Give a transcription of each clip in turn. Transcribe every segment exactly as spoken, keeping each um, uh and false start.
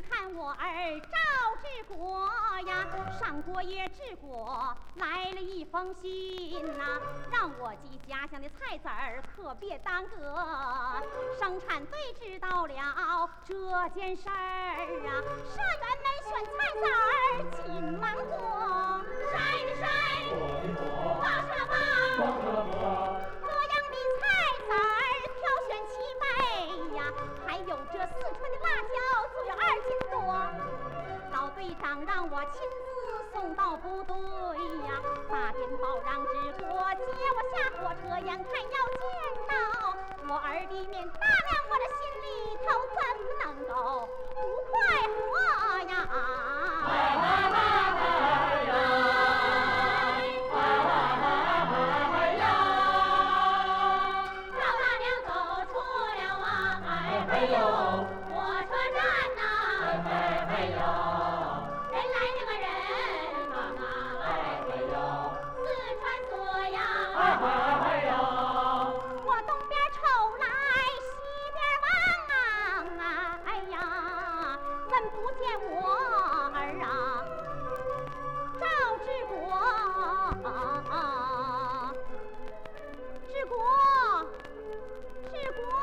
看我儿赵志国呀，上国也治国，来了一封信呐、啊，让我寄家乡的菜籽儿可别耽搁。生产队知道了这件事儿啊，社员们选菜籽儿紧忙过，晒的晒，包什么包，各样的菜籽儿挑选齐备呀，还有这四川的辣椒足有二斤多。老队长让我亲自送到部队呀，打电报让志国接我下火车，眼看要见到我儿的面，大娘我这心里头怎么能够不快活呀？ 快快快快呀！快快快快呀！ 赵大娘走出了啊， 哎嘿呦， 火车站呐， 哎嘿嘿呦， 人来这个人往啊， 哎嘿呦， 四川锁呀， 哎嘿嘿呦。 我东边瞅来西边望啊，哎呀，怎不见我儿啊？赵志国，志国，志国。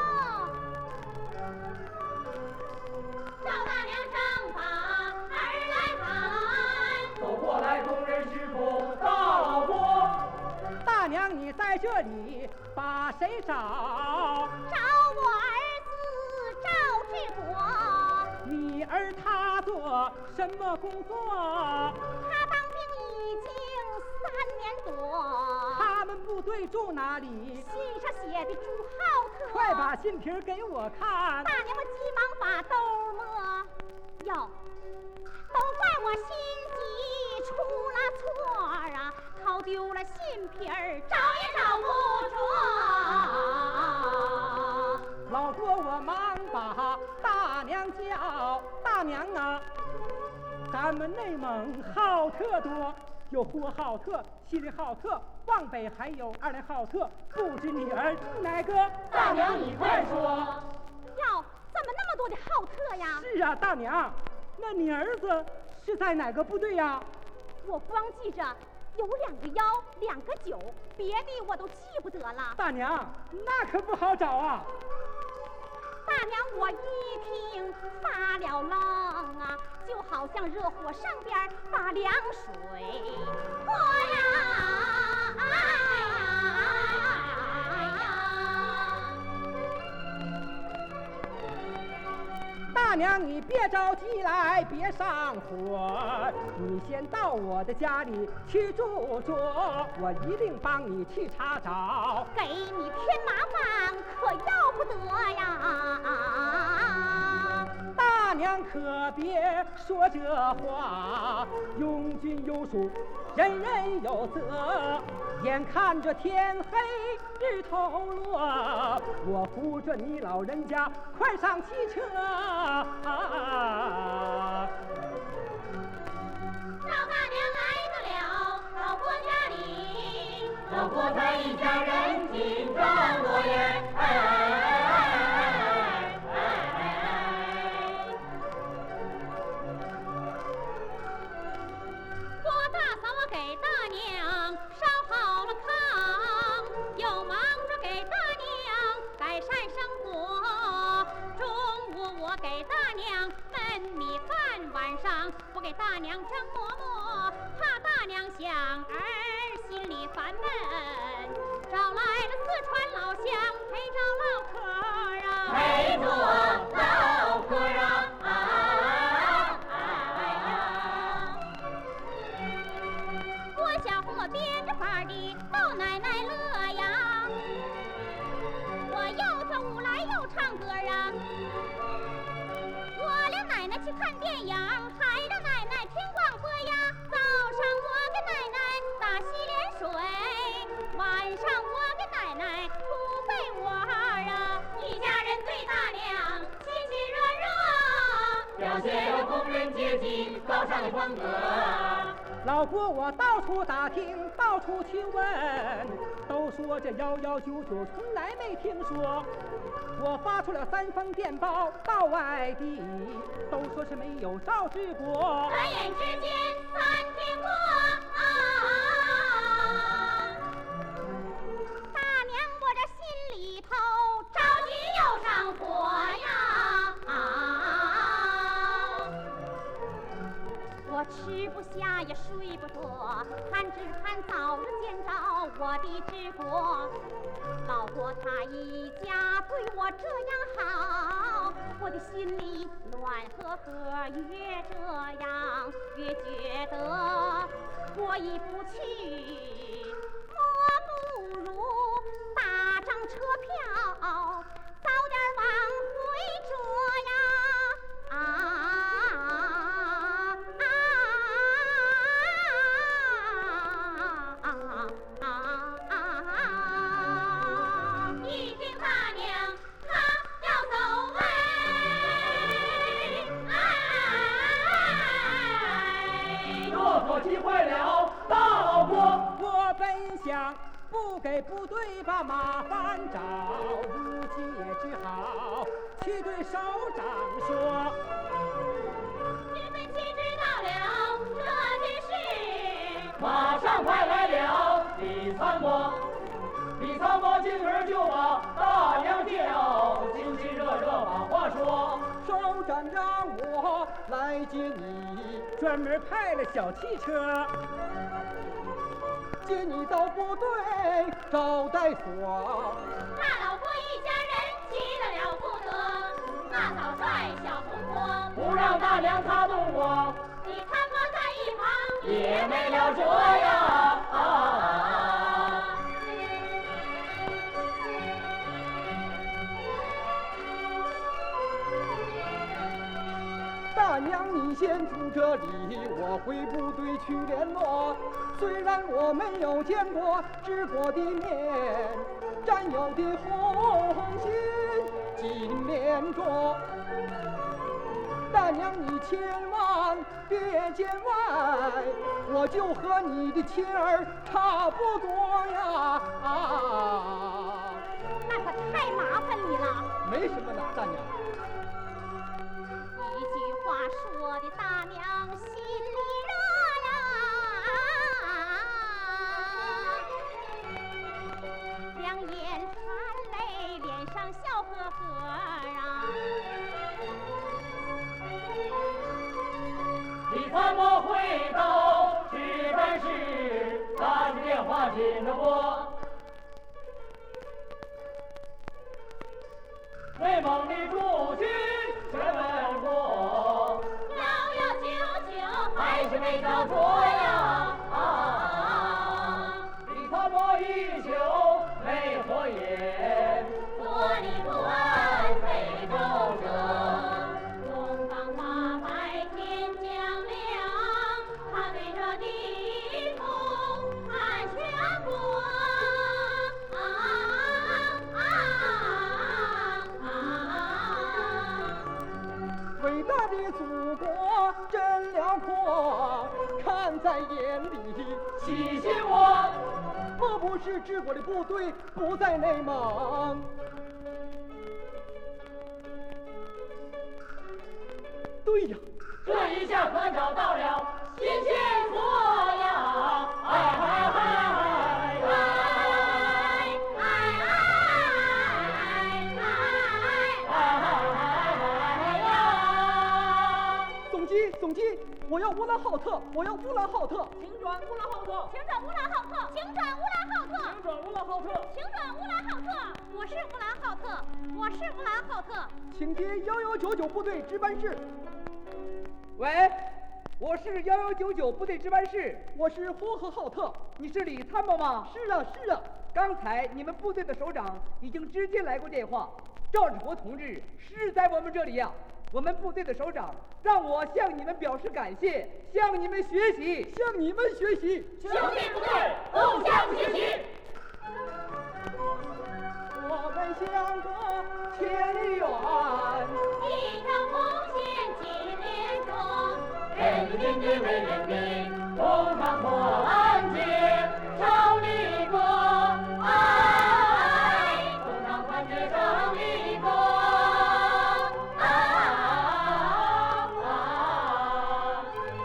赵大娘正把儿来喊， 走过来，众人师傅大老婆， 大娘你在这里把谁找？ 找我儿子赵志国。 你儿他做什么工作？ 他当兵已经三年多。 他们部队住哪里？ 信上写的朱浩特。 快把信皮给我看。 大娘们急忙把兜摸，哟，都怪我心急出了错啊，掏丢了信皮儿，找也找不着。 老婆我忙把大娘叫，大娘啊，咱们内蒙浩特多，有呼和浩特、锡林浩特，往北还有二连浩特，不知你儿哪个？ 大娘你快说。 哟，怎么那么多的浩特呀？ 是啊，大娘，那你儿子是在哪个部队呀？ 我光记着有两个幺，两个九，别的我都记不得了。 大娘，那可不好找啊。 大娘，我一听发了愣啊，就好像热火上边把凉水泼呀！哎呀！ 大娘，你别着急来，别上火，你先到我的家里去住住，我一定帮你去查找。 给你添麻烦可要不得呀！ 大娘可别说这话，拥军有术，人人有责。眼看着天黑日头落，我扶着你老人家快上汽车。 赵大娘来得了老婆家里， 老婆她一家人紧张落叶，哎哎哎哎哎！ 我大嫂我给大娘烧好了炕，又忙着给大娘改善生活。中午我给大娘焖米饭，晚上我给大娘蒸馍馍，怕大娘想儿心里烦闷，找来了四川老乡陪着唠嗑啊， 陪着唠嗑啊！啊哎呀！ 郭小凤我编着法的逗奶奶乐呀，我又跳舞来又唱歌啊，我领奶奶去看电影，还让奶奶听广播呀。早上我给奶奶打洗脸水，晚上我给奶奶铺被窝啊，一家人对大娘亲亲热热， 表现了工人阶级高尚的风格。 老国我到处打听，到处去问，都说这幺幺九九从来没听说。我发出了三封电报到外地，都说是没有招致过。 转眼之间三天过，啊，大娘我这心里头着急又上火呀，啊，我吃不下也睡不得，盼只盼早日见着我的治国。老国他一家对我这样好，我的心里暖和和，越这样越觉得过意不去，莫不如打张车票早点往回折呀，啊急坏了大老国， 我本想不给部队把麻烦找，如今也只好去对首长说。 日本旗知道了这件事， 马上派来了李参谋。李参谋进门就把大娘叫，亲亲热热把话说。 首长让我来接你，专门派了小汽车接你到部队招待所。 大老国一家人急得了不得，大草率小红坡不让大娘擦动我， 李参谋在一旁也没了辙呀。啊大娘，你先住这里，我回部队去联络。虽然我没有见过治国的面，战友的红心紧连着。大娘，你千万别见外，我就和你的亲儿差不多呀。啊，那可太麻烦你了。没什么的，大娘。 一句话说的大娘心里热呀，两眼含泪，脸上笑呵呵啊。 李参谋回到值班室，打起电话紧着拨。内蒙的驻军全问过， 幺幺九九还是没找着呀。啊，李参谋一宿没合眼， 多力不安非周折，东方花白天将亮，他对着地图看全国。啊啊啊！ 伟大的祖国真辽阔，看在眼里喜信我， 莫不是治国的部队不在内蒙。对呀， 这一下可找到了新线索呀！哎嗨嗨嗨呀！ 总机，总机，我要乌兰浩特，我要乌兰浩特， 请转乌兰浩特， 请转乌兰浩特，请转乌兰浩特， 请转乌兰浩特， 请转乌兰浩特，我是乌兰浩特，我是乌兰浩特， 请接幺幺九九部队值班室。 喂，我是幺幺九九部队值班室， 我是呼和浩特。 你是李参谋吗？ 是啊，是啊。 刚才你们部队的首长已经直接来过电话，赵志国同志是在我们这里呀、我们部队的首长让我向你们表示感谢，向你们学习， 向你们学习， 兄弟部队互相学习。 我们相隔千里远， 一条红线紧连着， 天地天地为人民，共唱破案节，胜利歌，哎，共唱团结胜利歌，啊啊！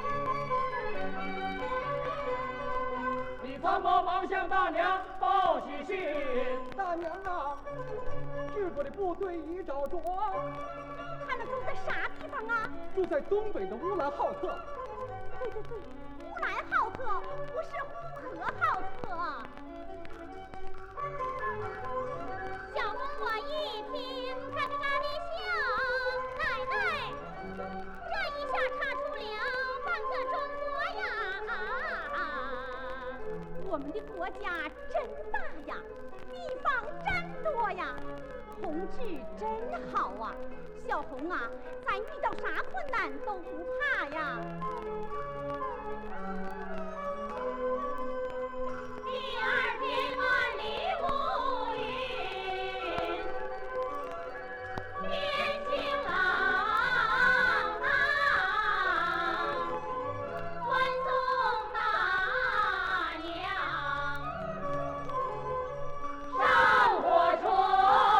李参谋忙向大娘报喜讯， 大娘啊，治国的部队已找着， 他们住在啥地方啊？ 住在东北的乌兰浩特。 对对对，乌兰浩特，不是呼和浩特。小公我一听，嘎嘎嘎的笑，奶奶，这一下查出了半个中国呀！我们的国家真大呀，地方真多呀，同志真好啊！小红啊，咱遇到啥困难都不怕呀。第二天万里无云，天晴朗朗，欢送大娘上火车。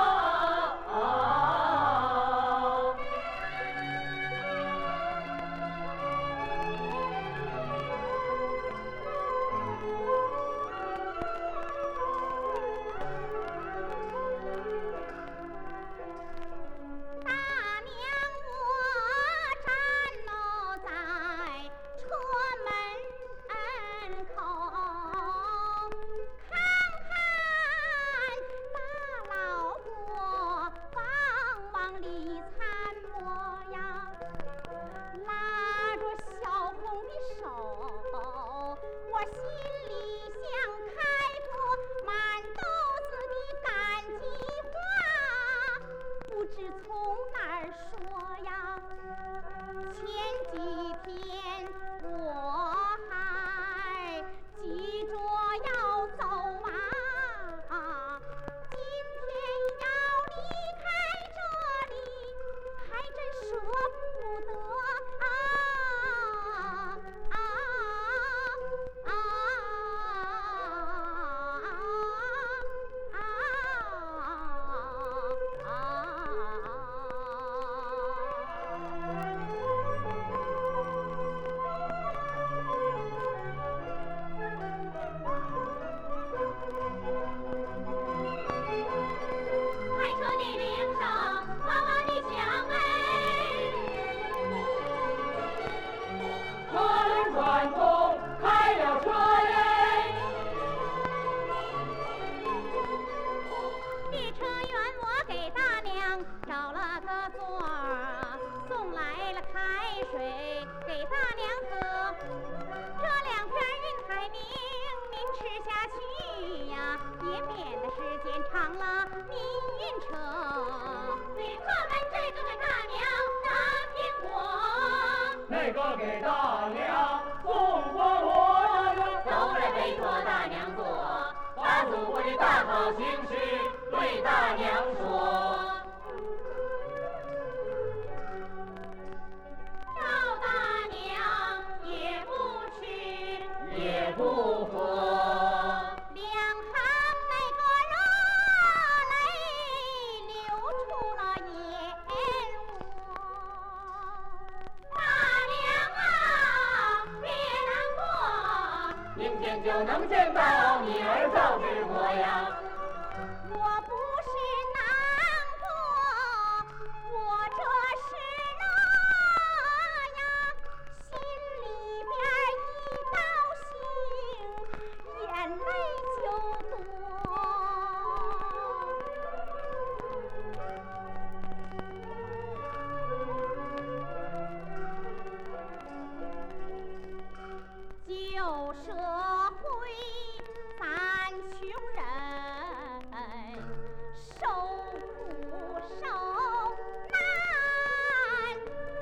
这个给大娘送花罗，都来委托大娘做，把祖国的大好形势对大娘说。赵大娘也不吃，也不喝。就能见到你儿赵志国呀！ 我不是难过，我这是乐呀，心里边一高兴，眼泪就多。旧社会咱穷人受苦受难，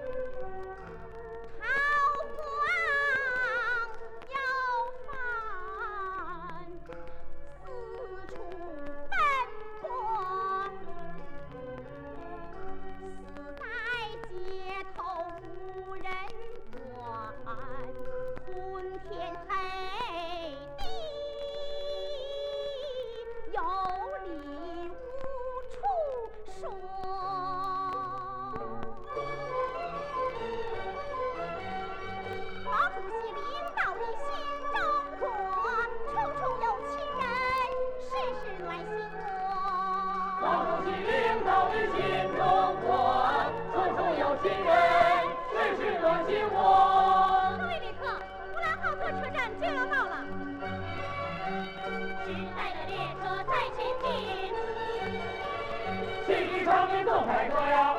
韬光要饭，四处奔波，死在街头无人管。 来说呀。